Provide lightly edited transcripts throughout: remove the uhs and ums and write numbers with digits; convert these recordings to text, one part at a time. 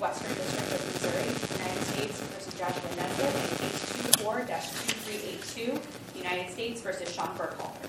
Western District of Missouri, United States v. Joshua Nesbitt, and case 24-2382, United States v. Sean Burkhalter.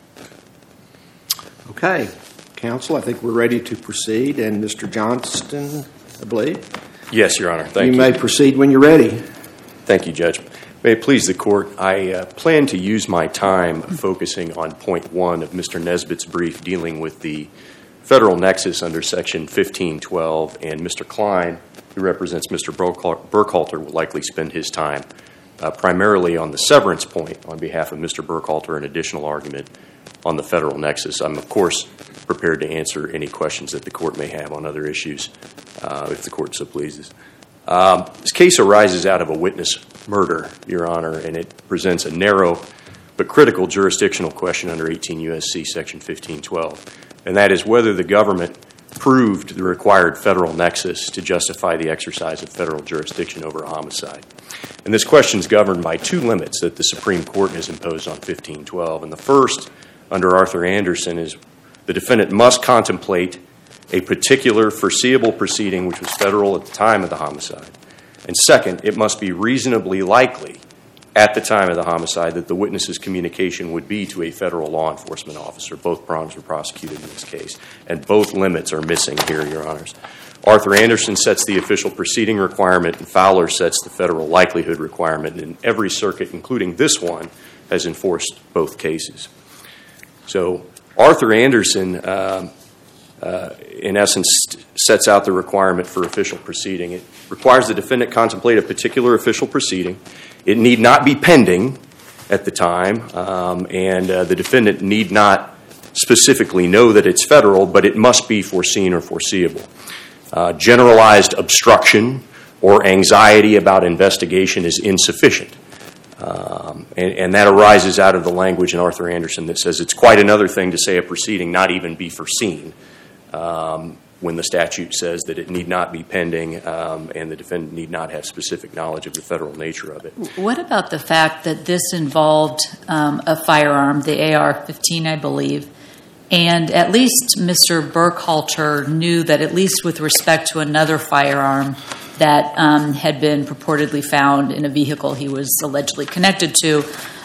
Okay, counsel, I think we're ready to proceed. And Mr. Johnston, I believe. Yes, Your Honor. Thank you. You may proceed when you're ready. Thank you, Judge. May it please the Court, I plan to use my time focusing on point 1 of Mr. Nesbitt's brief dealing with the federal nexus under Section 1512, and Mr. Klein, who represents Mr. Burkhalter, will likely spend his time primarily on the severance point on behalf of Mr. Burkhalter, an additional argument on the federal nexus. I'm, of course, prepared to answer any questions that the Court may have on other issues, if the Court so pleases. This case arises out of a witness murder, Your Honor, and it presents a narrow but critical jurisdictional question under 18 U.S.C. Section 1512, and that is whether the government proved the required federal nexus to justify the exercise of federal jurisdiction over a homicide. And this question is governed by two limits that the Supreme Court has imposed on 1512, and the first, under Arthur Anderson, is the defendant must contemplate a particular foreseeable proceeding which was federal at the time of the homicide. And second, it must be reasonably likely at the time of the homicide that the witness's communication would be to a federal law enforcement officer. Both prongs were prosecuted in this case, and both limits are missing here, Your Honors. Arthur Anderson sets the official proceeding requirement, and Fowler sets the federal likelihood requirement, and every circuit, including this one, has enforced both cases. So Arthur Anderson, in essence, sets out the requirement for official proceeding. It requires the defendant contemplate a particular official proceeding. It need not be pending at the time, and the defendant need not specifically know that it's federal, but it must be foreseen or foreseeable. Generalized obstruction or anxiety about investigation is insufficient. And that arises out of the language in Arthur Anderson that says it's quite another thing to say a proceeding not even be foreseen when the statute says that it need not be pending and the defendant need not have specific knowledge of the federal nature of it. What about the fact that this involved a firearm, the AR-15, I believe, and at least Mr. Burkhalter knew that at least with respect to another firearm that had been purportedly found in a vehicle he was allegedly connected to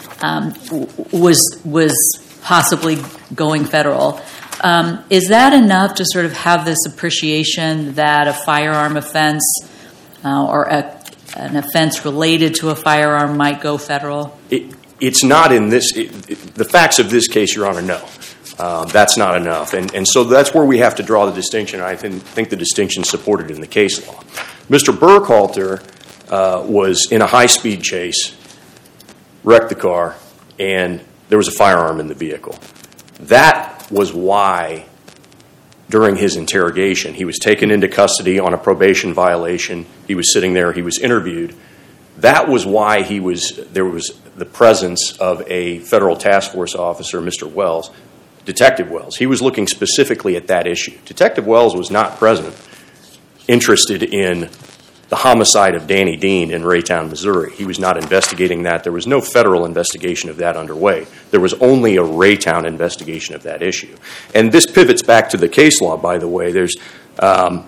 was possibly going federal. Is that enough to sort of have this appreciation that a firearm offense or an offense related to a firearm might go federal? It's not in this. The facts of this case, Your Honor, no. That's not enough. And so that's where we have to draw the distinction. I think the distinction is supported in the case law. Mr. Burkhalter was in a high-speed chase, wrecked the car, and there was a firearm in the vehicle. That was why, during his interrogation, he was taken into custody on a probation violation. He was sitting there. He was interviewed. That was why there was the presence of a federal task force officer, Mr. Wells, Detective Wells. He was looking specifically at that issue. Detective Wells was not present, interested in the homicide of Danny Dean in Raytown, Missouri. He was not investigating that. There was no federal investigation of that underway. There was only a Raytown investigation of that issue. And this pivots back to the case law, by the way. There's, I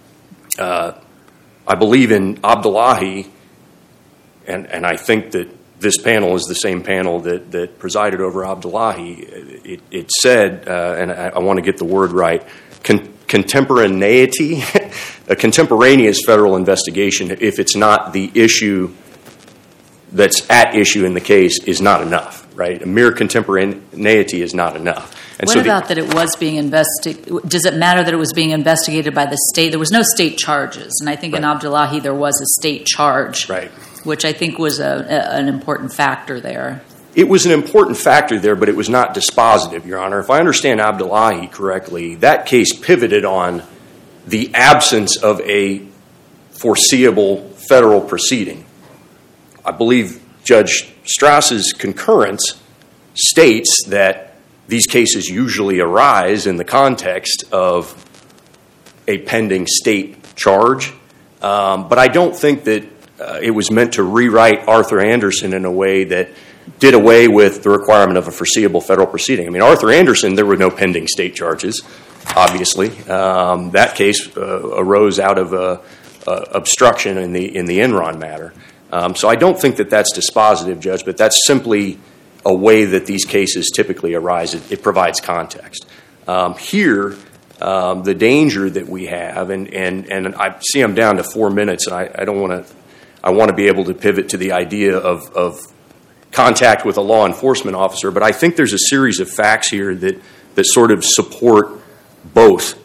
believe in Abdullahi, and I think that this panel is the same panel that presided over Abdullahi. It said, and I want to get the word right, contemporaneity, a contemporaneous federal investigation, if it's not the issue that's at issue in the case, is not enough, right? A mere contemporaneity is not enough. And what about that it was being investigated? Does it matter that it was being investigated by the state? There was no state charges, and I think in Abdullahi there was a state charge, right, which I think was an important factor there. It was an important factor there, but it was not dispositive, Your Honor. If I understand Abdullahi correctly, that case pivoted on the absence of a foreseeable federal proceeding. I believe Judge Strauss's concurrence states that these cases usually arise in the context of a pending state charge, but I don't think that it was meant to rewrite Arthur Anderson in a way that did away with the requirement of a foreseeable federal proceeding. I mean, Arthur Anderson, there were no pending state charges, obviously. That case arose out of obstruction in the Enron matter. So I don't think that that's dispositive, Judge, but that's simply a way that these cases typically arise. It provides context. Here, the danger that we have, and I see I'm down to 4 minutes, and I don't want to. I want to be able to pivot to the idea of contact with a law enforcement officer, but I think there's a series of facts here that sort of support both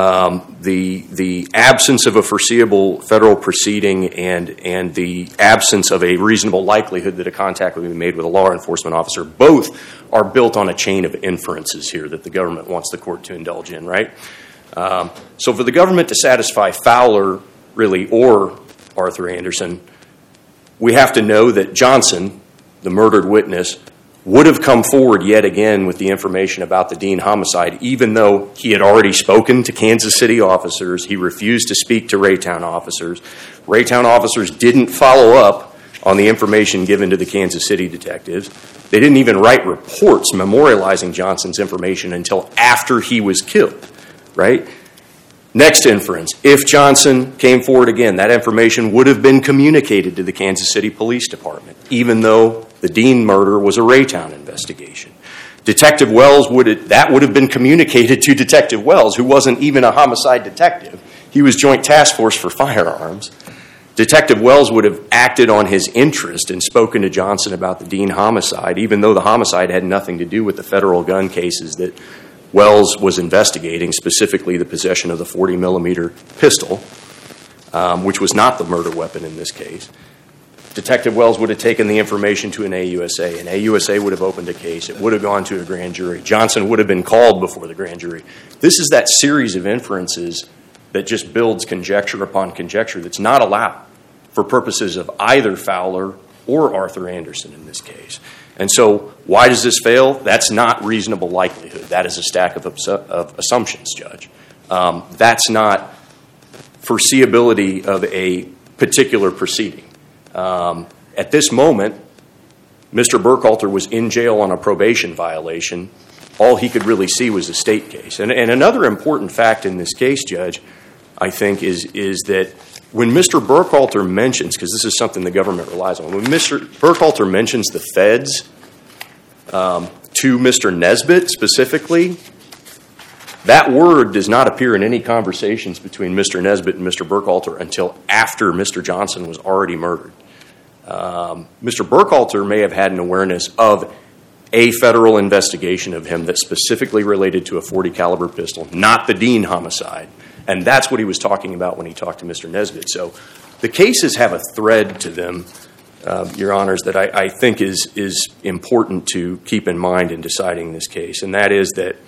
the absence of a foreseeable federal proceeding and the absence of a reasonable likelihood that a contact will be made with a law enforcement officer. Both are built on a chain of inferences here that the government wants the court to indulge in, right? So for the government to satisfy Fowler, really, or Arthur Anderson, we have to know that Johnson, the murdered witness, would have come forward yet again with the information about the Dean homicide, even though he had already spoken to Kansas City officers. He refused to speak to Raytown officers. Raytown officers didn't follow up on the information given to the Kansas City detectives. They didn't even write reports memorializing Johnson's information until after he was killed, right? Next inference, if Johnson came forward again, that information would have been communicated to the Kansas City Police Department, even though the Dean murder was a Raytown investigation. Detective Wells would have been communicated to Detective Wells, who wasn't even a homicide detective. He was Joint Task Force for Firearms. Detective Wells would have acted on his interest and spoken to Johnson about the Dean homicide, even though the homicide had nothing to do with the federal gun cases that Wells was investigating, specifically the possession of the 40-millimeter pistol, which was not the murder weapon in this case. Detective Wells would have taken the information to an AUSA. An AUSA would have opened a case. It would have gone to a grand jury. Johnson would have been called before the grand jury. This is that series of inferences that just builds conjecture upon conjecture that's not allowed for purposes of either Fowler or Arthur Anderson in this case. And so why does this fail? That's not reasonable likelihood. That is a stack of assumptions, Judge. That's not foreseeability of a particular proceeding. At this moment, Mr. Burkhalter was in jail on a probation violation. All he could really see was a state case. And another important fact in this case, Judge, I think, is that when Mr. Burkhalter mentions, because this is something the government relies on, when Mr. Burkhalter mentions the feds to Mr. Nesbitt specifically, that word does not appear in any conversations between Mr. Nesbitt and Mr. Burkhalter until after Mr. Johnson was already murdered. Mr. Burkhalter may have had an awareness of a federal investigation of him that specifically related to a .40 caliber pistol, not the Dean homicide. And that's what he was talking about when he talked to Mr. Nesbitt. So the cases have a thread to them, Your Honors, that I think is important to keep in mind in deciding this case. And that is that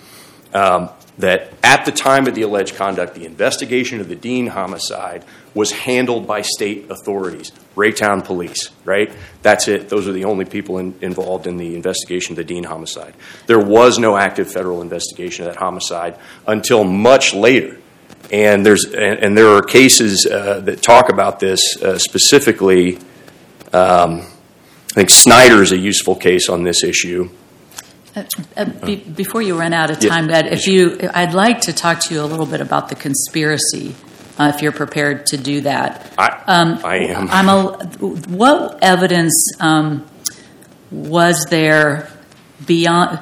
at the time of the alleged conduct, the investigation of the Dean homicide was handled by state authorities, Raytown Police, right? That's it. Those are the only people involved in the investigation of the Dean homicide. There was no active federal investigation of that homicide until much later. And there are cases that talk about this specifically. I think Snyder is a useful case on this issue. Before you run out of time, yes. I'd like to talk to you a little bit about the conspiracy, if you're prepared to do that. I am. What evidence was there beyond?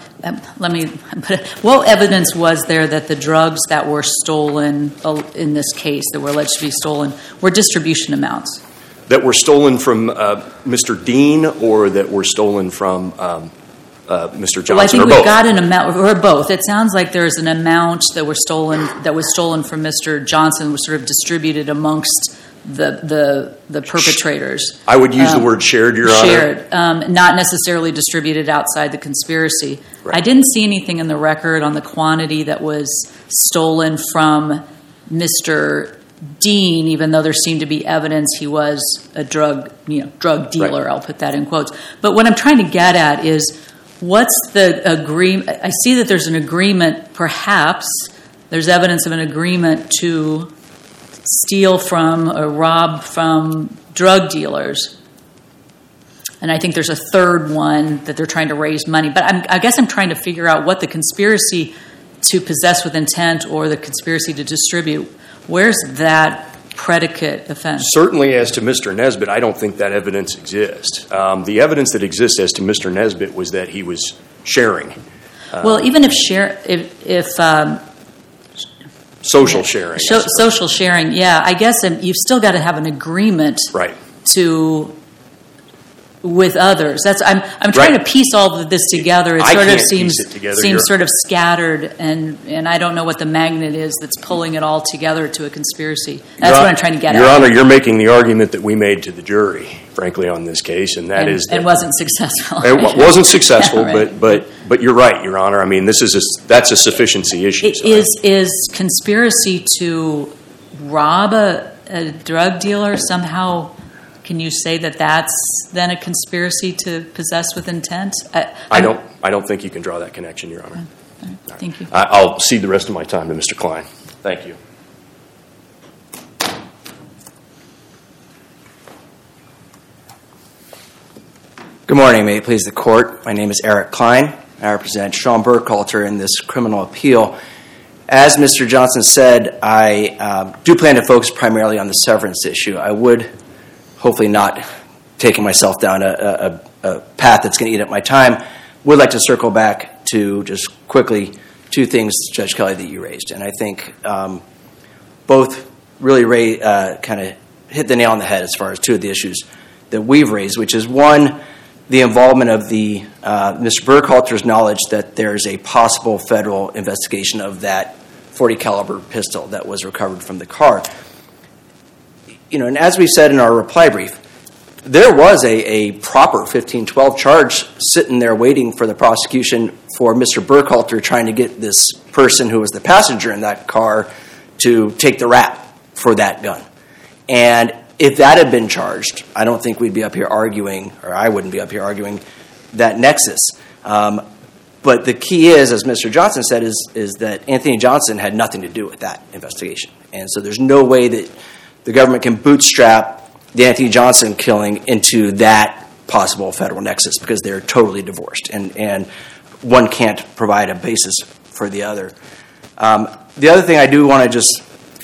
What evidence was there that the drugs that were stolen in this case, that were alleged to be stolen, were distribution amounts? That were stolen from Mr. Dean, or that were stolen from Mr. Johnson, well, I think or both? we've got an amount, or both. It sounds like there's an amount that was stolen from Mr. Johnson, was sort of distributed amongst the perpetrators. I would use the word shared, Your Honor. Shared, not necessarily distributed outside the conspiracy. Right. I didn't see anything in the record on the quantity that was stolen from Mr. Dean, even though there seemed to be evidence he was a drug dealer. Right. I'll put that in quotes. But what I'm trying to get at is, what's the agreement? I see that there's an agreement, perhaps there's evidence of an agreement to steal from or rob from drug dealers. And I think there's a third one that they're trying to raise money. But I guess I'm trying to figure out what the conspiracy to possess with intent or the conspiracy to distribute, where's that predicate offense? Certainly as to Mr. Nesbitt, I don't think that evidence exists. The evidence that exists as to Mr. Nesbitt was that he was sharing. Well, even if Social sharing. social sharing, yeah, I guess you've still got to have an agreement Right. with others. I'm trying Right. to piece all of this together. It I sort of can't seems piece it together. sort of scattered, and I don't know what the magnet is that's pulling it all together to a conspiracy. That's what I'm trying to get Your at. Honor, you're making the argument that we made to the jury, frankly, on this case, and that is and wasn't successful. It wasn't successful, Yeah, right. but you're right, Your Honor. I mean, that's a sufficiency issue. So Is conspiracy to rob a drug dealer somehow? Can you say that that's then a conspiracy to possess with intent? I don't think you can draw that connection, Your Honor. Thank you. I'll cede the rest of my time to Mr. Klein. Thank you. Good morning. May it please the court. My name is Eric Klein. I represent Sean Burkhalter in this criminal appeal. As Mr. Johnson said, I do plan to focus primarily on the severance issue. I would, hopefully not taking myself down a path that's going to eat up my time, would like to circle back to just quickly two things, Judge Kelly, that you raised. And I think both really kind of hit the nail on the head as far as two of the issues that we've raised, which is one, the involvement of the Mr. Burkhalter's knowledge that there's a possible federal investigation of that .40 caliber pistol that was recovered from the car. You know, and as we said in our reply brief, there was a proper 1512 charge sitting there waiting for the prosecution for Mr. Burkhalter trying to get this person who was the passenger in that car to take the rap for that gun. And if that had been charged, I don't think we'd be up here arguing, or I wouldn't be up here arguing, that nexus. But the key is, as Mr. Johnson said, is that Anthony Johnson had nothing to do with that investigation. And so there's no way that the government can bootstrap the Anthony Johnson killing into that possible federal nexus because they're totally divorced. And one can't provide a basis for the other. The other thing I do want to just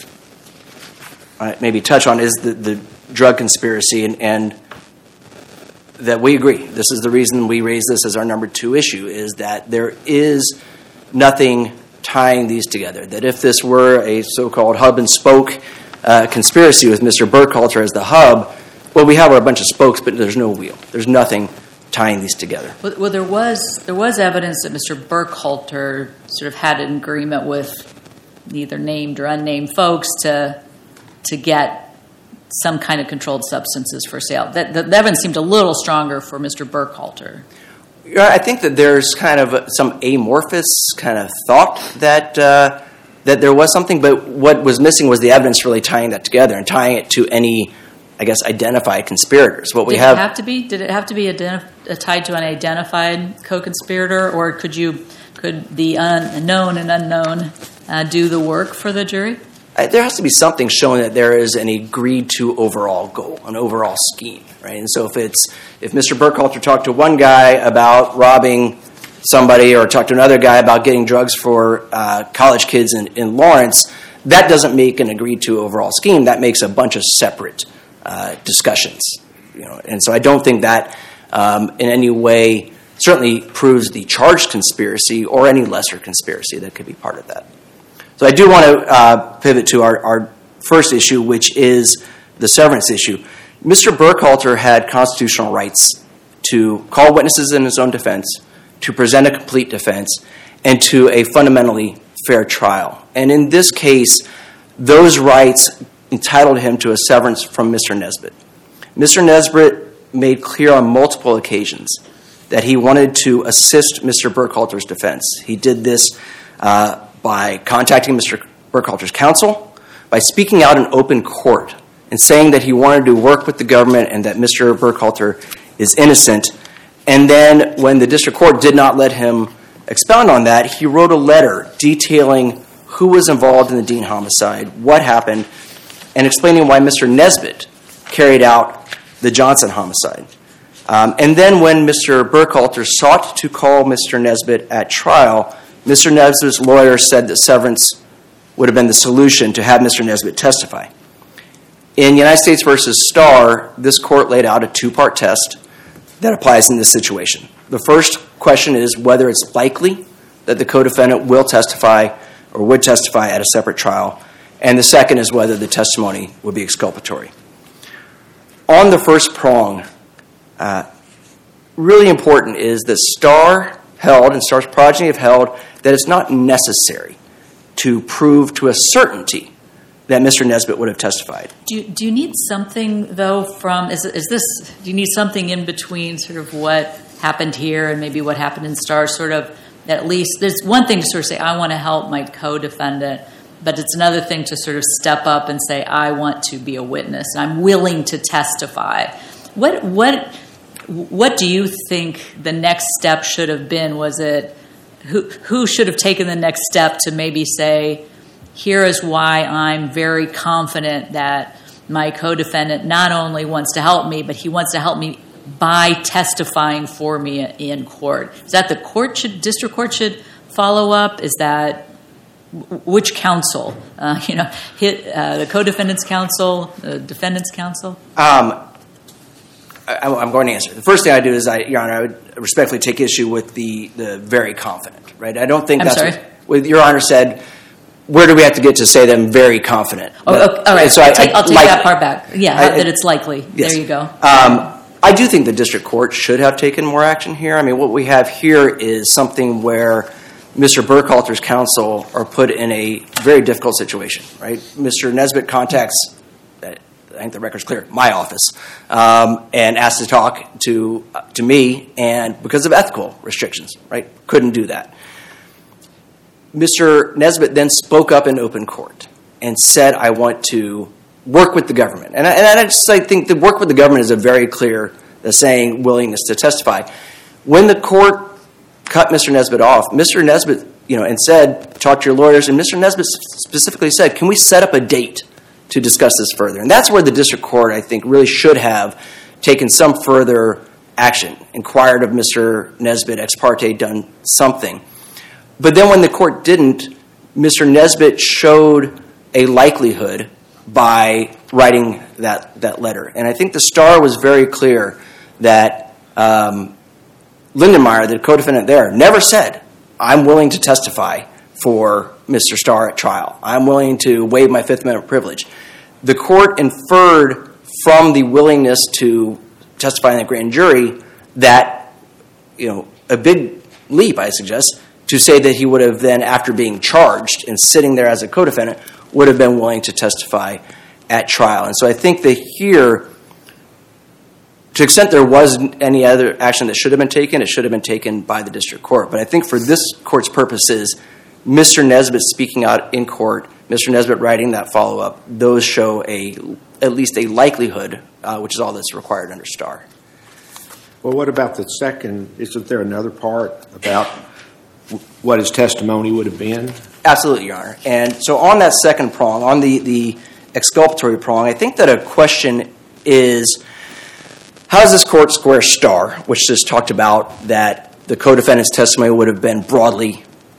maybe touch on is the drug conspiracy, and that we agree. This is the reason we raise this as our number 2 issue, is that there is nothing tying these together. That if this were a so-called hub and spoke conspiracy with Mr. Burkhalter as the hub, what we have are a bunch of spokes, but there's no wheel. There's nothing tying these together. Well, there was evidence that Mr. Burkhalter sort of had an agreement with either named or unnamed folks to get some kind of controlled substances for sale. The evidence seemed a little stronger for Mr. Burkhalter. I think that there's kind of some amorphous kind of thought that there was something, but what was missing was the evidence really tying that together and tying it to any, I guess, identified conspirators. Did it have to be tied to an identified co-conspirator, or could the unknown and unknown do the work for the jury? There has to be something showing that there is an agreed to overall goal, an overall scheme, right? And so if Mr. Burkhalter talked to one guy about robbing somebody or talked to another guy about getting drugs for college kids in Lawrence, that doesn't make an agreed to overall scheme. That makes a bunch of separate discussions, you know. And so I don't think that in any way certainly proves the charged conspiracy or any lesser conspiracy that could be part of that. So I do want to pivot to our first issue, which is the severance issue. Mr. Burkhalter had constitutional rights to call witnesses in his own defense, to present a complete defense, and to a fundamentally fair trial. And in this case, those rights entitled him to a severance from Mr. Nesbitt. Mr. Nesbitt made clear on multiple occasions that he wanted to assist Mr. Burkhalter's defense. He did this by contacting Mr. Burkhalter's counsel, by speaking out in open court and saying that he wanted to work with the government and that Mr. Burkhalter is innocent. And then when the district court did not let him expound on that, he wrote a letter detailing who was involved in the Dean homicide, what happened, and explaining why Mr. Nesbitt carried out the Johnson homicide. And then when Mr. Burkhalter sought to call Mr. Nesbitt at trial, Mr. Nesbitt's lawyer said that severance would have been the solution to have Mr. Nesbitt testify. In United States versus Starr, this court laid out a two-part test that applies in this situation. The first question is whether it's likely that the co-defendant will testify or would testify at a separate trial. And the second is whether the testimony would be exculpatory. On the first prong, really important is that Starr held, and Starr's progeny have held, that it's not necessary to prove to a certainty that Mr. Nesbitt would have testified. Do you need something, though, from, do you need something in between sort of what happened here and maybe what happened in Starr, sort of, at least, there's one thing to sort of say, I want to help my co-defendant, but it's another thing to sort of step up and say, I want to be a witness, and I'm willing to testify. What do you think the next step should have been? Was it, who should have taken the next step to maybe say, here is why I'm very confident that my co-defendant not only wants to help me, but he wants to help me by testifying for me in court? Is that the district court should follow up? Is that which counsel? The co-defendant's counsel, the defendant's counsel? I'm going to answer. The first thing I do is, Your Honor, I would respectfully take issue with the very confident, right? I don't think I'm sorry? What Your Honor said. Where do we have to get to say that I'm very confident? All right. So I'll take that part back. Yeah, that it's likely. Yes. There you go. I do think the district court should have taken more action here. I mean, what we have here is something where Mr. Burkhalter's counsel are put in a very difficult situation, right? Mr. Nesbitt contacts, I think the record's clear, my office, and asks to talk to me, and because of ethical restrictions, right, couldn't do that. Mr. Nesbitt then spoke up in open court and said, I want to work with the government. And I think that work with the government is a very clear saying willingness to testify. When the court cut Mr. Nesbitt off, Mr. Nesbitt, and said, talk to your lawyers, and Mr. Nesbitt specifically said, can we set up a date to discuss this further? And that's where the district court, I think, really should have taken some further action, inquired of Mr. Nesbitt, ex parte, done something. But then when the court didn't, Mr. Nesbitt showed a likelihood by writing that letter. And I think the Starr was very clear that Lindenmeyer, the co-defendant there, never said, I'm willing to testify for Mr. Starr at trial. I'm willing to waive my Fifth Amendment privilege. The court inferred from the willingness to testify in the grand jury that, a big leap, I suggest, to say that he would have then, after being charged and sitting there as a co-defendant, would have been willing to testify at trial. And so I think that here, to the extent there was any other action that should have been taken, it should have been taken by the district court. But I think for this court's purposes, Mr. Nesbitt speaking out in court, Mr. Nesbitt writing that follow-up, those show at least a likelihood, which is all that's required under Starr. Well, what about the second? Isn't there another part about what his testimony would have been? Absolutely, Your Honor. And so on that second prong, on the exculpatory prong, I think that a question is, how does this court square Starr, which just talked about that the co-defendant's testimony would have been broadly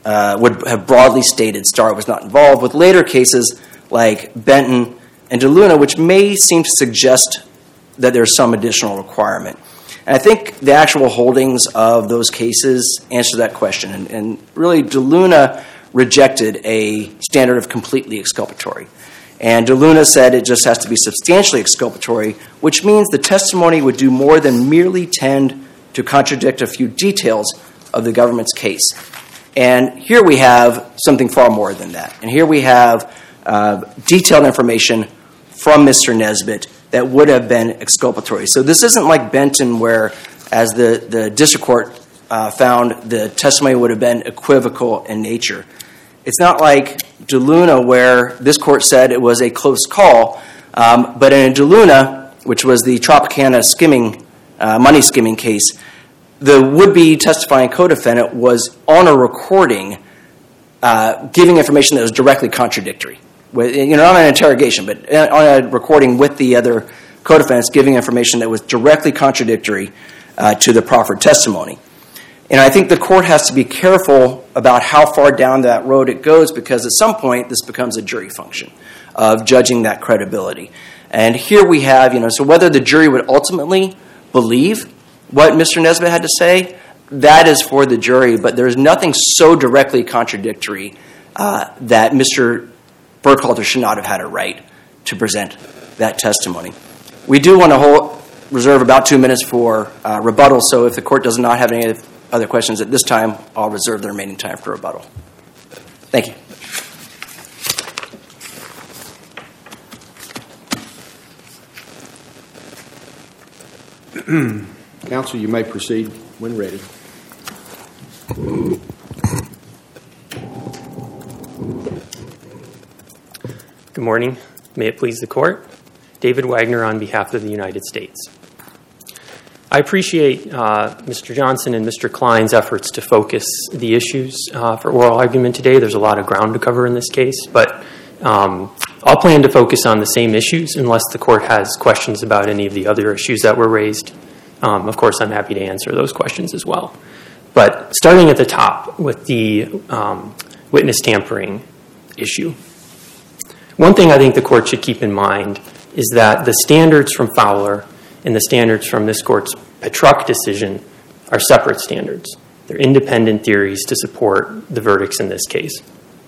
stated Starr was not involved, with later cases like Benton and DeLuna, which may seem to suggest that there's some additional requirement. And I think the actual holdings of those cases answer that question. And really, DeLuna rejected a standard of completely exculpatory. And DeLuna said it just has to be substantially exculpatory, which means the testimony would do more than merely tend to contradict a few details of the government's case. And here we have something far more than that. And here we have detailed information from Mr. Nesbitt that would have been exculpatory. So this isn't like Benton, where, as the district court found, the testimony would have been equivocal in nature. It's not like DeLuna, where this court said it was a close call, but in DeLuna, which was the Tropicana money skimming case, the would-be testifying co-defendant was on a recording giving information that was directly contradictory. Not on an interrogation, but on a recording with the other co-defendants giving information that was directly contradictory to the proffered testimony. And I think the court has to be careful about how far down that road it goes, because at some point this becomes a jury function of judging that credibility. And here we have, so whether the jury would ultimately believe what Mr. Nesbitt had to say, that is for the jury, but there's nothing so directly contradictory that Mr. Burkhalter should not have had a right to present that testimony. We do want to reserve about 2 minutes for rebuttal, so if the court does not have any other questions at this time, I'll reserve the remaining time for rebuttal. Thank you. Counsel, you may proceed when ready. Good morning. May it please the court. David Wagner on behalf of the United States. I appreciate Mr. Johnson and Mr. Klein's efforts to focus the issues for oral argument today. There's a lot of ground to cover in this case, but I'll plan to focus on the same issues unless the court has questions about any of the other issues that were raised. Of course, I'm happy to answer those questions as well. But starting at the top with the witness tampering issue, one thing I think the court should keep in mind is that the standards from Fowler and the standards from this court's Petruck decision are separate standards. They're independent theories to support the verdicts in this case.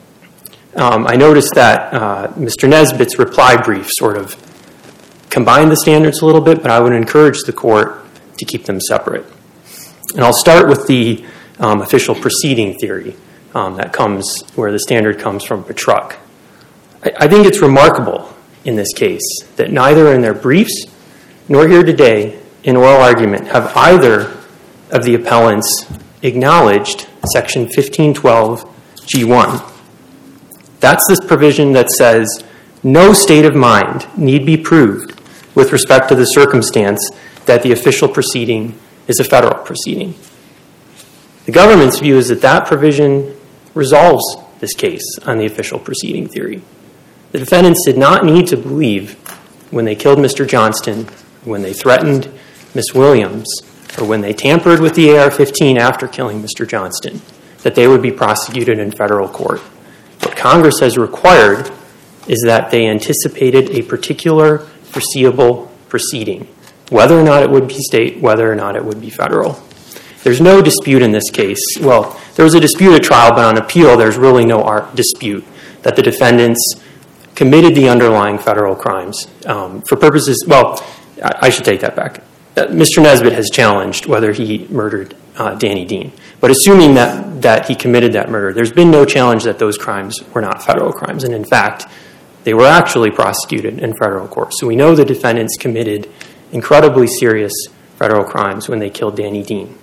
I noticed that Mr. Nesbitt's reply brief sort of combined the standards a little bit, but I would encourage the court to keep them separate. And I'll start with the official proceeding theory that comes where the standard comes from Petruck. I think it's remarkable in this case that neither in their briefs nor here today in oral argument have either of the appellants acknowledged Section 1512 G1. That's this provision that says no state of mind need be proved with respect to the circumstance that the official proceeding is a federal proceeding. The government's view is that that provision resolves this case on the official proceeding theory. The defendants did not need to believe when they killed Mr. Johnston, when they threatened Ms. Williams, or when they tampered with the AR-15 after killing Mr. Johnston, that they would be prosecuted in federal court. What Congress has required is that they anticipated a particular foreseeable proceeding, whether or not it would be state, whether or not it would be federal. There's no dispute in this case. Well, there was a dispute at trial, but on appeal, there's really no dispute that the defendants committed the underlying federal crimes for purposes, well, I should take that back. Mr. Nesbitt has challenged whether he murdered Danny Dean. But assuming that he committed that murder, there's been no challenge that those crimes were not federal crimes. And in fact, they were actually prosecuted in federal court. So we know the defendants committed incredibly serious federal crimes when they killed Danny Dean.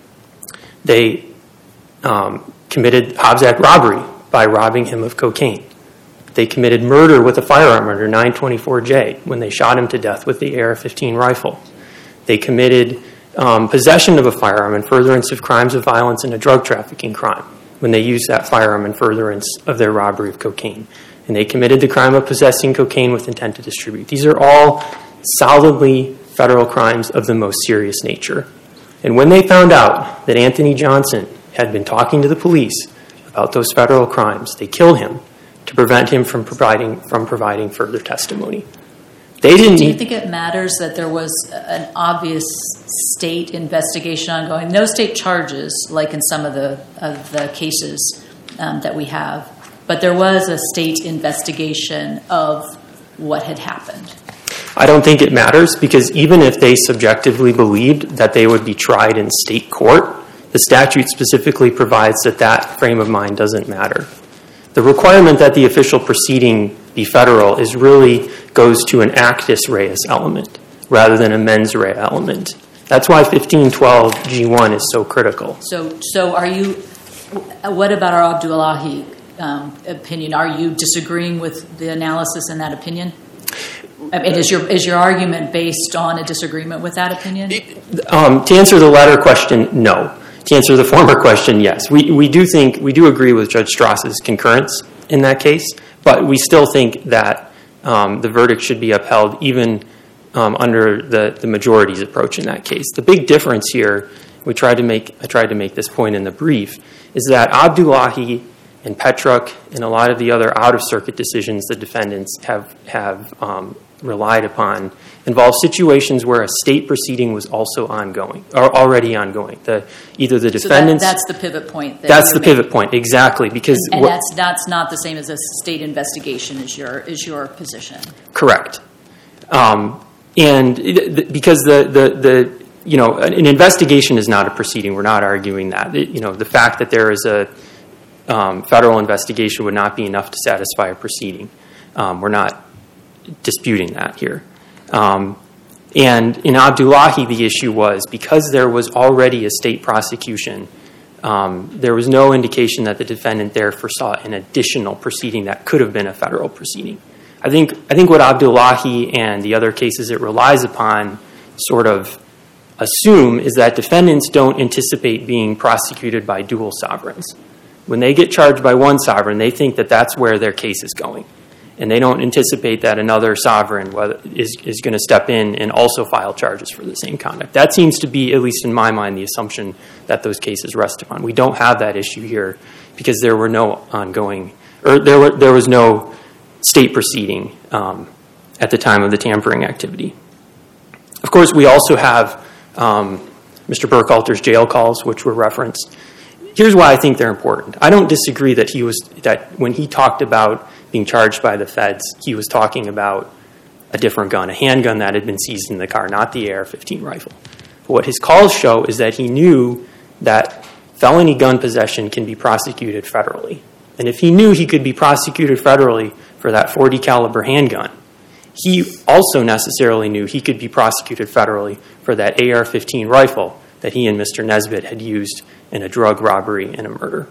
They committed Hobbs Act robbery by robbing him of cocaine. They committed murder with a firearm under 924J when they shot him to death with the AR-15 rifle. They committed possession of a firearm in furtherance of crimes of violence and a drug trafficking crime when they used that firearm in furtherance of their robbery of cocaine. And they committed the crime of possessing cocaine with intent to distribute. These are all solidly federal crimes of the most serious nature. And when they found out that Anthony Johnson had been talking to the police about those federal crimes, they killed him to prevent him from providing further testimony. They didn't. Do you think it matters that there was an obvious state investigation ongoing? No state charges, like in some of the cases that we have, but there was a state investigation of what had happened. I don't think it matters because even if they subjectively believed that they would be tried in state court, the statute specifically provides that frame of mind doesn't matter. The requirement that the official proceeding be federal really goes to an actus reus element rather than a mens rea element. That's why 1512 G1 is so critical. So are you, what about our Abdullahi opinion? Are you disagreeing with the analysis in that opinion? I mean, is your argument based on a disagreement with that opinion? To answer the latter question, no. To answer the former question, yes. We do agree with Judge Strauss's concurrence in that case, but we still think that the verdict should be upheld even under the majority's approach in that case. The big difference here, I tried to make this point in the brief, is that Abdullahi and Petruk and a lot of the other out-of-circuit decisions the defendants have relied upon involve situations where a state proceeding was also ongoing or already ongoing. Either the defendants. So that's the pivot point. That's the pivot point, exactly, because and that's not the same as a state investigation. Is your position correct? And because an investigation is not a proceeding. We're not arguing that. The fact that there is a federal investigation would not be enough to satisfy a proceeding. We're not disputing that here. And in Abdullahi, the issue was because there was already a state prosecution, there was no indication that the defendant there foresaw an additional proceeding that could have been a federal proceeding. I think what Abdullahi and the other cases it relies upon sort of assume is that defendants don't anticipate being prosecuted by dual sovereigns. When they get charged by one sovereign, they think that that's where their case is going. And they don't anticipate that another sovereign is going to step in and also file charges for the same conduct. That seems to be, at least in my mind, the assumption that those cases rest upon. We don't have that issue here because there were no ongoing, or there was no state proceeding at the time of the tampering activity. Of course, we also have Mr. Burkhalter's jail calls, which were referenced. Here's why I think they're important. I don't disagree that when he talked about being charged by the feds, he was talking about a different gun, a handgun that had been seized in the car, not the AR-15 rifle. But what his calls show is that he knew that felony gun possession can be prosecuted federally. And if he knew he could be prosecuted federally for that .40 caliber handgun, he also necessarily knew he could be prosecuted federally for that AR-15 rifle that he and Mr. Nesbitt had used in a drug robbery and a murder.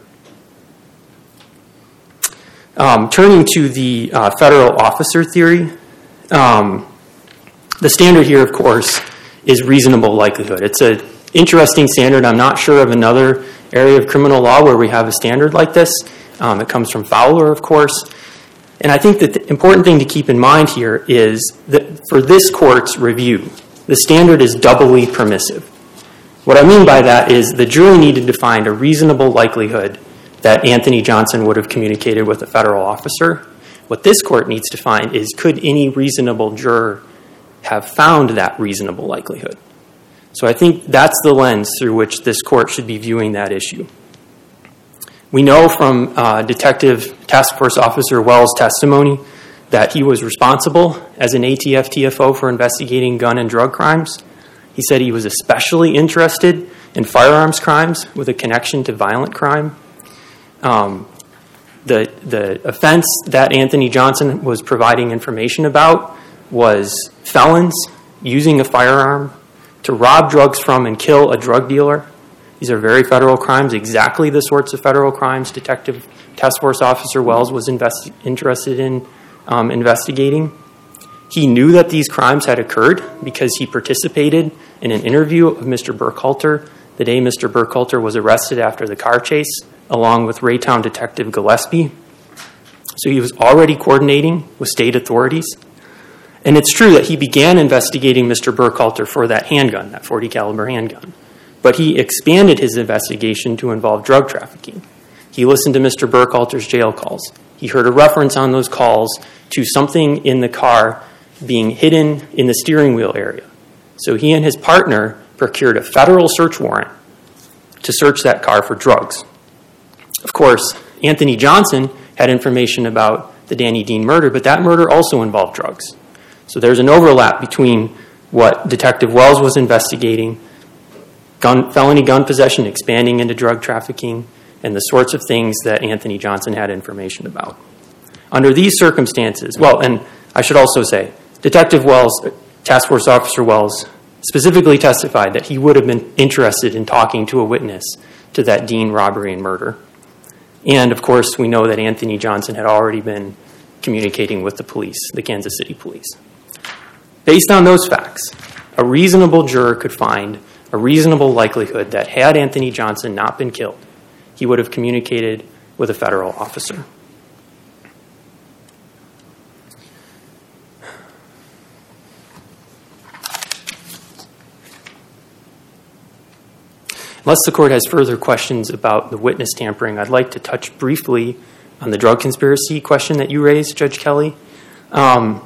Turning to the federal officer theory, the standard here, of course, is reasonable likelihood. It's an interesting standard. I'm not sure of another area of criminal law where we have a standard like this. It comes from Fowler, of course. And I think that the important thing to keep in mind here is that for this court's review, the standard is doubly permissive. What I mean by that is the jury needed to find a reasonable likelihood that Anthony Johnson would have communicated with a federal officer. What this court needs to find is, could any reasonable juror have found that reasonable likelihood? So I think that's the lens through which this court should be viewing that issue. We know from Detective Task Force Officer Wells' testimony that he was responsible as an ATF TFO for investigating gun and drug crimes. He said he was especially interested in firearms crimes with a connection to violent crime. The offense that Anthony Johnson was providing information about was felons using a firearm to rob drugs from and kill a drug dealer. These are very federal crimes, exactly the sorts of federal crimes Detective Task Force Officer Wells was interested in investigating. He knew that these crimes had occurred because he participated in an interview of Mr. Burkhalter the day Mr. Burkhalter was arrested after the car chase, along with Raytown Detective Gillespie. So he was already coordinating with state authorities. And it's true that he began investigating Mr. Burkhalter for that handgun, that .40 caliber handgun. But he expanded his investigation to involve drug trafficking. He listened to Mr. Burkhalter's jail calls. He heard a reference on those calls to something in the car being hidden in the steering wheel area. So he and his partner procured a federal search warrant to search that car for drugs. Of course, Anthony Johnson had information about the Danny Dean murder, but that murder also involved drugs. So there's an overlap between what Detective Wells was investigating, felony gun possession expanding into drug trafficking, and the sorts of things that Anthony Johnson had information about. Under these circumstances, and I should also say, Detective Wells, Task Force Officer Wells, specifically testified that he would have been interested in talking to a witness to that Dean robbery and murder. And, of course, we know that Anthony Johnson had already been communicating with the police, the Kansas City police. Based on those facts, a reasonable juror could find a reasonable likelihood that had Anthony Johnson not been killed, he would have communicated with a federal officer. Unless the court has further questions about the witness tampering, I'd like to touch briefly on the drug conspiracy question that you raised, Judge Kelly. I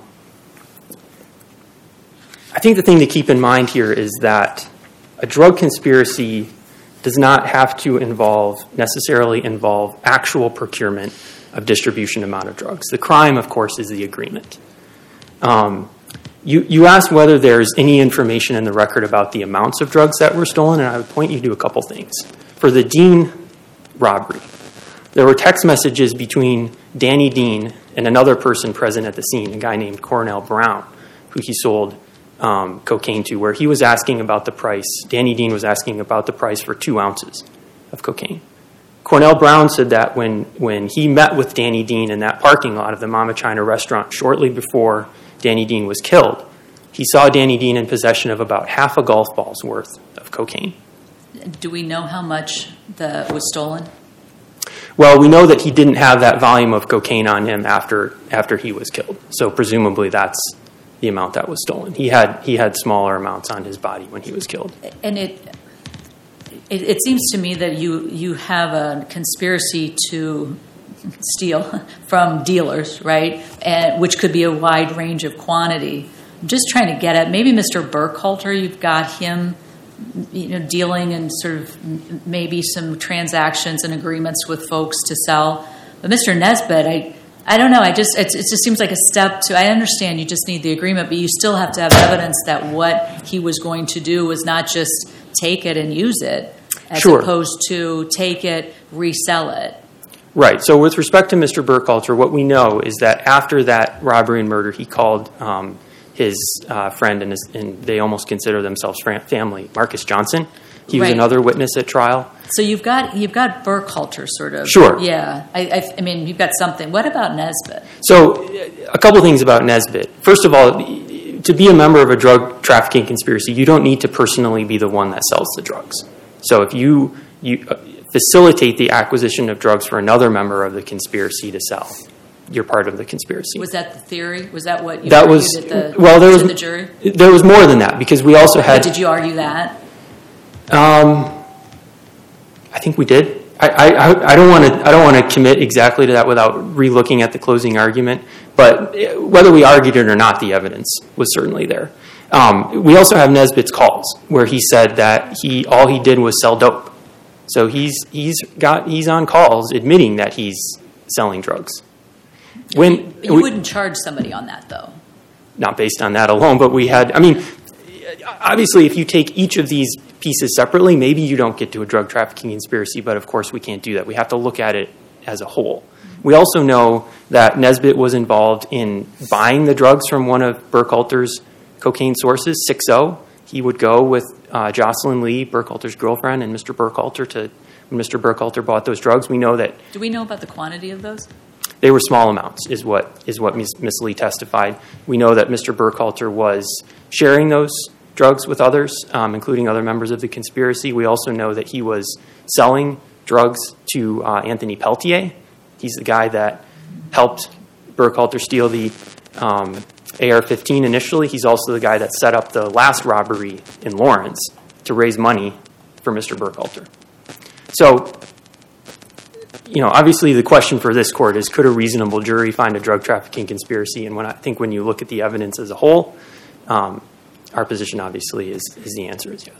think the thing to keep in mind here is that a drug conspiracy does not have to necessarily involve actual procurement of distribution amount of drugs. The crime, of course, is the agreement. You asked whether there's any information in the record about the amounts of drugs that were stolen, and I would point you to a couple things. For the Dean robbery, there were text messages between Danny Dean and another person present at the scene, a guy named Cornell Brown, who he sold cocaine to, where he was asking about the price. Danny Dean was asking about the price for 2 ounces of cocaine. Cornell Brown said that when he met with Danny Dean in that parking lot of the Mama China restaurant shortly before Danny Dean was killed, he saw Danny Dean in possession of about half a golf ball's worth of cocaine. Do we know how much was stolen? Well, we know that he didn't have that volume of cocaine on him after he was killed. So presumably that's the amount that was stolen. He had smaller amounts on his body when he was killed. And it seems to me that you have a conspiracy to steal from dealers, right? And which could be a wide range of quantity. I'm just trying to get at maybe Mr. Burkhalter. You've got him, dealing in sort of maybe some transactions and agreements with folks to sell. But Mr. Nesbitt, I don't know. It just seems like a step to. I understand you just need the agreement, but you still have to have evidence that what he was going to do was not just take it and use it, as opposed to take it, resell it. Right. So with respect to Mr. Burkhalter, what we know is that after that robbery and murder, he called his friend and they almost consider themselves family, Marcus Johnson. He was another witness at trial. So you've got Burkhalter sort of. Sure. Yeah. I mean, you've got something. What about Nesbitt? So a couple things about Nesbitt. First of all, to be a member of a drug trafficking conspiracy, you don't need to personally be the one that sells the drugs. So if you facilitate the acquisition of drugs for another member of the conspiracy to sell, you're part of the conspiracy. Was that the theory? Was that what you argued to the jury? There was more than that, because we also had... But did you argue that? I think we did. I don't want to commit exactly to that without re-looking at the closing argument. But whether we argued it or not, the evidence was certainly there. We also have Nesbitt's calls, where he said that all he did was sell dope. So he's on calls admitting that he's selling drugs. You wouldn't charge somebody on that, though. Not based on that alone, but we had. I mean, obviously, if you take each of these pieces separately, maybe you don't get to a drug trafficking conspiracy. But of course, we can't do that. We have to look at it as a whole. We also know that Nesbitt was involved in buying the drugs from one of Burkhalter's cocaine sources, 6-0. He would go with Jocelyn Lee, Burkhalter's girlfriend, and Mr. Burkhalter when Mr. Burkhalter bought those drugs. We know that. Do we know about the quantity of those? They were small amounts, is what Ms. Lee testified. We know that Mr. Burkhalter was sharing those drugs with others, including other members of the conspiracy. We also know that he was selling drugs to Anthony Peltier. He's the guy that helped Burkhalter steal the AR-15 initially. He's also the guy that set up the last robbery in Lawrence to raise money for Mr. Burkhalter. So, obviously the question for this court is, could a reasonable jury find a drug trafficking conspiracy? And I think when you look at the evidence as a whole, our position obviously is the answer is yes.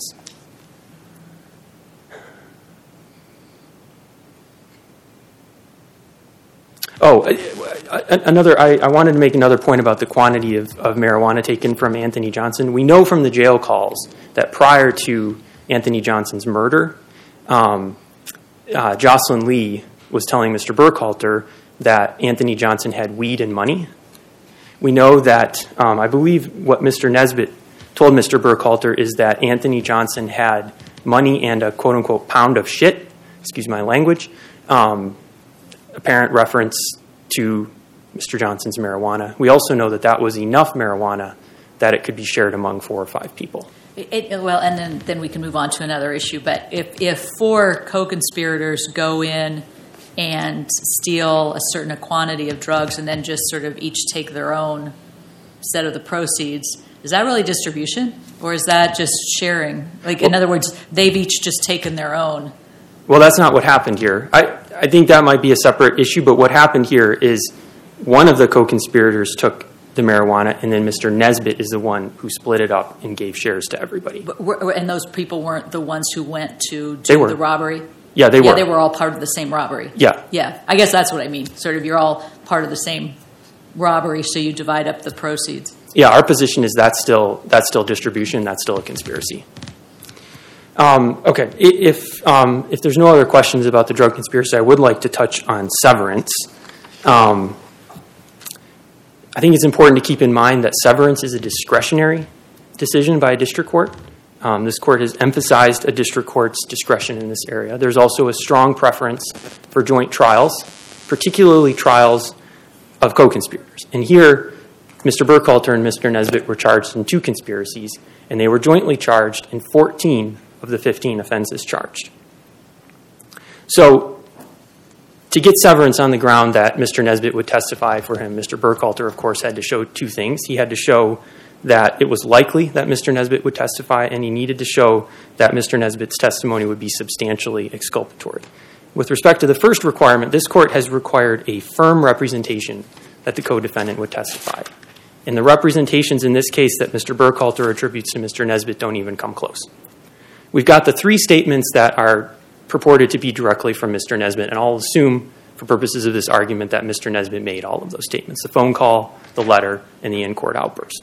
I wanted to make another point about the quantity of marijuana taken from Anthony Johnson. We know from the jail calls that prior to Anthony Johnson's murder, Jocelyn Lee was telling Mr. Burkhalter that Anthony Johnson had weed and money. We know that, I believe what Mr. Nesbitt told Mr. Burkhalter is that Anthony Johnson had money and a quote-unquote pound of shit, excuse my language, apparent reference to Mr. Johnson's marijuana. We also know that was enough marijuana that it could be shared among 4 or 5 people. And then we can move on to another issue. But if 4 co-conspirators go in and steal a certain quantity of drugs and then just sort of each take their own set of the proceeds, is that really distribution? Or is that just sharing? Like, in other words, they've each just taken their own. Well, that's not what happened here. I think that might be a separate issue, but what happened here is one of the co-conspirators took the marijuana, and then Mr. Nesbitt is the one who split it up and gave shares to everybody. And those people weren't the ones who went to do the robbery? Yeah, they were. Yeah, they were all part of the same robbery. Yeah. Yeah, I guess that's what I mean. Sort of, you're all part of the same robbery, so you divide up the proceeds. Yeah, our position is that's still distribution. That's still a conspiracy. Okay, if there's no other questions about the drug conspiracy, I would like to touch on severance. I think it's important to keep in mind that severance is a discretionary decision by a district court. This court has emphasized a district court's discretion in this area. There's also a strong preference for joint trials, particularly trials of co-conspirators. And here, Mr. Burkhalter and Mr. Nesbitt were charged in 2 conspiracies, and they were jointly charged in 14 of the 15 offenses charged. So, to get severance on the ground that Mr. Nesbitt would testify for him, Mr. Burkhalter, of course, had to show 2 things. He had to show that it was likely that Mr. Nesbitt would testify, and he needed to show that Mr. Nesbitt's testimony would be substantially exculpatory. With respect to the first requirement, this court has required a firm representation that the co-defendant would testify. And the representations in this case that Mr. Burkhalter attributes to Mr. Nesbitt don't even come close. We've got the 3 statements that are purported to be directly from Mr. Nesbitt, and I'll assume for purposes of this argument that Mr. Nesbitt made all of those statements: the phone call, the letter, and the in-court outburst.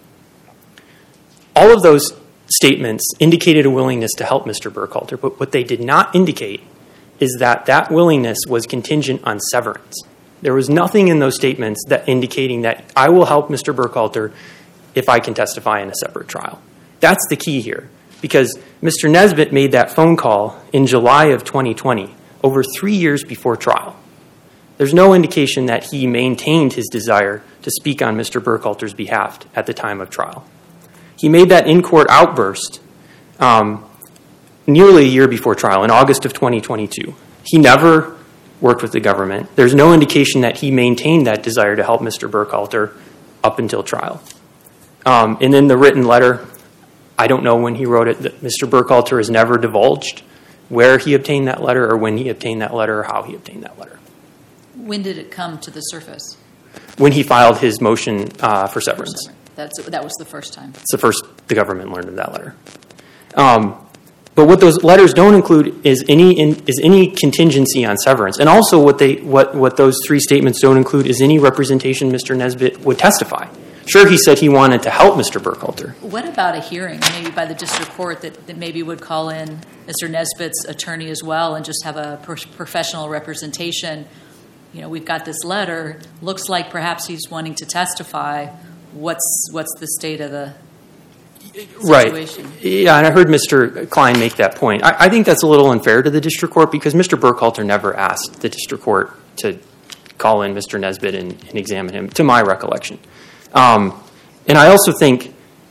All of those statements indicated a willingness to help Mr. Burkhalter, but what they did not indicate is that that willingness was contingent on severance. There was nothing in those statements that indicating that I will help Mr. Burkhalter if I can testify in a separate trial. That's the key here, because Mr. Nesbitt made that phone call in July of 2020, over 3 years before trial. There's no indication that he maintained his desire to speak on Mr. Burkhalter's behalf at the time of trial. He made that in-court outburst nearly a year before trial, in August of 2022. He never worked with the government. There's no indication that he maintained that desire to help Mr. Burkhalter up until trial. And then the written letter, I don't know when he wrote it. Mr. Burkhalter has never divulged where he obtained that letter or when he obtained that letter or how he obtained that letter. When did it come to the surface? When he filed his motion for severance. That was the first time. It's the first the government learned of that letter. But what those letters don't include is any contingency on severance. And also what those 3 statements don't include is any representation Mr. Nesbitt would testify. Sure, he said he wanted to help Mr. Burkhalter. What about a hearing, maybe by the district court, that maybe would call in Mr. Nesbitt's attorney as well and just have a professional representation? You know, we've got this letter. Looks like perhaps he's wanting to testify. What's the state of the situation? Right. Yeah, and I heard Mr. Klein make that point. I think that's a little unfair to the district court because Mr. Burkhalter never asked the district court to call in Mr. Nesbitt and examine him, to my recollection. And I also think,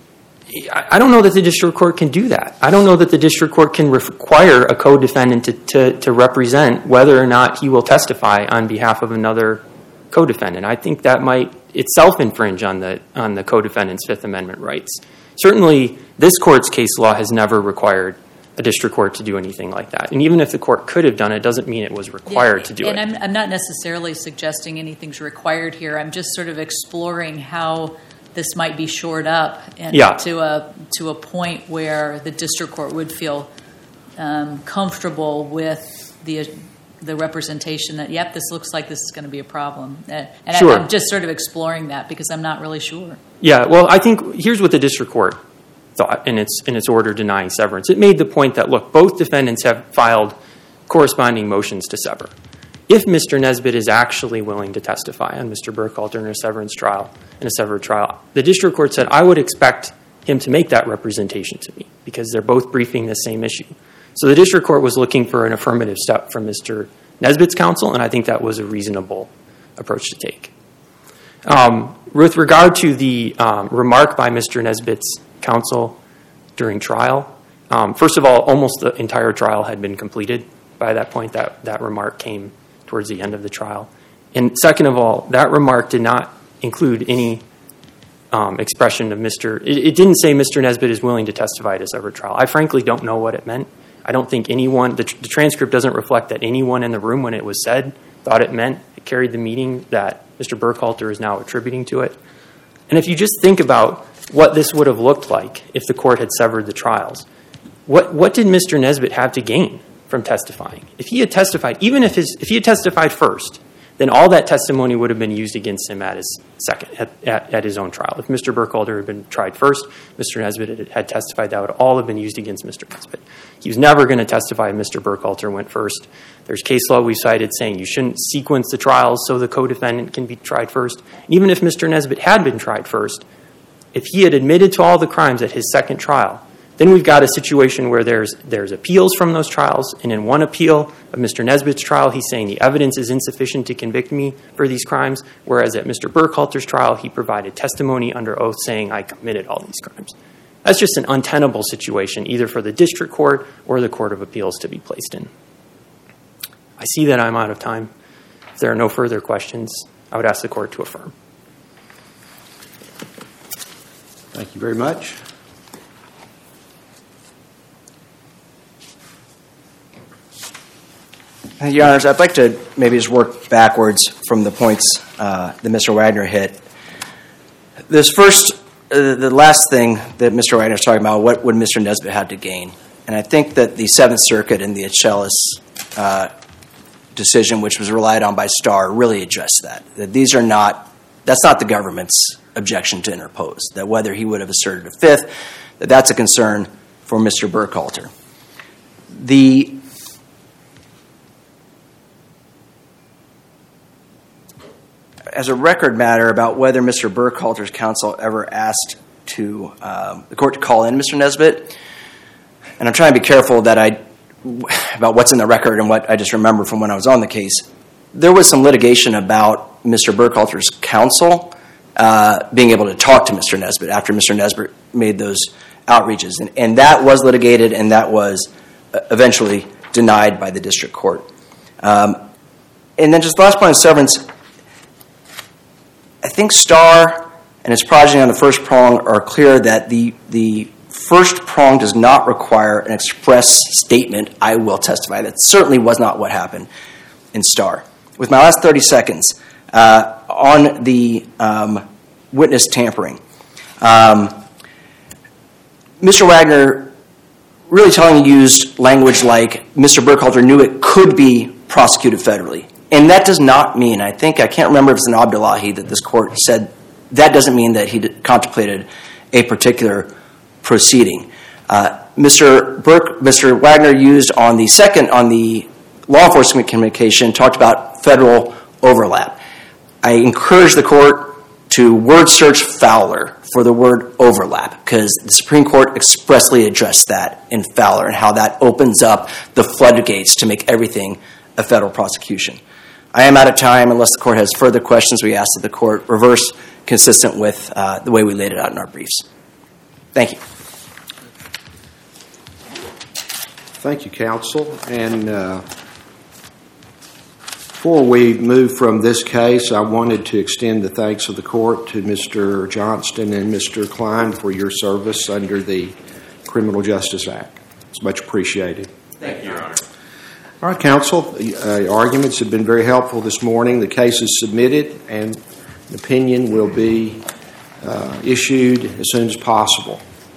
I don't know that the district court can do that. I don't know that the district court can require a co-defendant to represent whether or not he will testify on behalf of another co-defendant. I think that might itself infringe on the co-defendant's Fifth Amendment rights. Certainly, this court's case law has never required a district court to do anything like that. And even if the court could have done it, doesn't mean it was required to do it. And I'm not necessarily suggesting anything's required here. I'm just sort of exploring how this might be shored up and to a point where the district court would feel comfortable with the representation that, yep, this looks like this is going to be a problem. And sure. I'm just sort of exploring that because I'm not really sure. Yeah, well, I think here's what the district court thought in its order denying severance. It made the point that, look, both defendants have filed corresponding motions to sever. If Mr. Nesbitt is actually willing to testify on Mr. Burkhalter in a severed trial, the district court said, I would expect him to make that representation to me because they're both briefing the same issue. So the district court was looking for an affirmative step from Mr. Nesbitt's counsel, and I think that was a reasonable approach to take. With regard to the remark by Mr. Nesbitt's counsel during trial, first of all, almost the entire trial had been completed by that point. That remark came towards the end of the trial. And second of all, that remark did not include any expression of it didn't say Mr. Nesbitt is willing to testify at a separate trial. I frankly don't know what it meant. I don't think the transcript doesn't reflect that anyone in the room when it was said thought it meant. It carried the meaning that Mr. Burkhalter is now attributing to it. And if you just think about what this would have looked like if the court had severed the trials, what did Mr. Nesbitt have to gain from testifying? If he had testified, even if he had testified first, then all that testimony would have been used against him at his own trial. If Mr. Burkhalter had been tried first, Mr. Nesbitt had testified, that would all have been used against Mr. Nesbitt. He was never going to testify if Mr. Burkhalter went first. There's case law we cited saying you shouldn't sequence the trials so the co-defendant can be tried first. And even if Mr. Nesbitt had been tried first, if he had admitted to all the crimes at his second trial, then we've got a situation where there's appeals from those trials, and in one appeal of Mr. Nesbitt's trial, he's saying the evidence is insufficient to convict me for these crimes, whereas at Mr. Burkhalter's trial, he provided testimony under oath saying I committed all these crimes. That's just an untenable situation, either for the district court or the Court of Appeals to be placed in. I see that I'm out of time. If there are no further questions, I would ask the court to affirm. Thank you very much. Your Honors, I'd like to maybe just work backwards from the points that Mr. Wagner hit. This first, the last thing that Mr. Wagner was talking about, what would Mr. Nesbitt have to gain? And I think that the Seventh Circuit and the Achilles decision, which was relied on by Starr, really addressed that. That that's not the government's objection to interpose. That whether he would have asserted a fifth, that's a concern for Mr. Burkhalter. As a record matter about whether Mr. Burkhalter's counsel ever asked the court to call in Mr. Nesbitt, and I'm trying to be careful about what's in the record and what I just remember from when I was on the case. There was some litigation about Mr. Burkhalter's counsel being able to talk to Mr. Nesbitt after Mr. Nesbitt made those outreaches. And that was litigated, and that was eventually denied by the district court. And then just the last point on severance, I think Starr and his progeny on the first prong are clear that the first prong does not require an express statement, I will testify. That certainly was not what happened in Starr. With my last 30 seconds, on the witness tampering, Mr. Wagner really telling you used language like Mr. Burkhalter knew it could be prosecuted federally. And that does not mean, I can't remember if it's in Abdullahi that this court said, that doesn't mean that he contemplated a particular proceeding. Mr. Wagner used on the law enforcement communication, talked about federal overlap. I encourage the court to word search Fowler for the word overlap, because the Supreme Court expressly addressed that in Fowler and how that opens up the floodgates to make everything a federal prosecution. I am out of time. Unless the court has further questions, we ask that the court reverse consistent with the way we laid it out in our briefs. Thank you. Thank you, counsel. And before we move from this case, I wanted to extend the thanks of the court to Mr. Johnston and Mr. Klein for your service under the Criminal Justice Act. It's much appreciated. Thank you, Your Honor. All right, counsel. The arguments have been very helpful this morning. The case is submitted, and an opinion will be issued as soon as possible.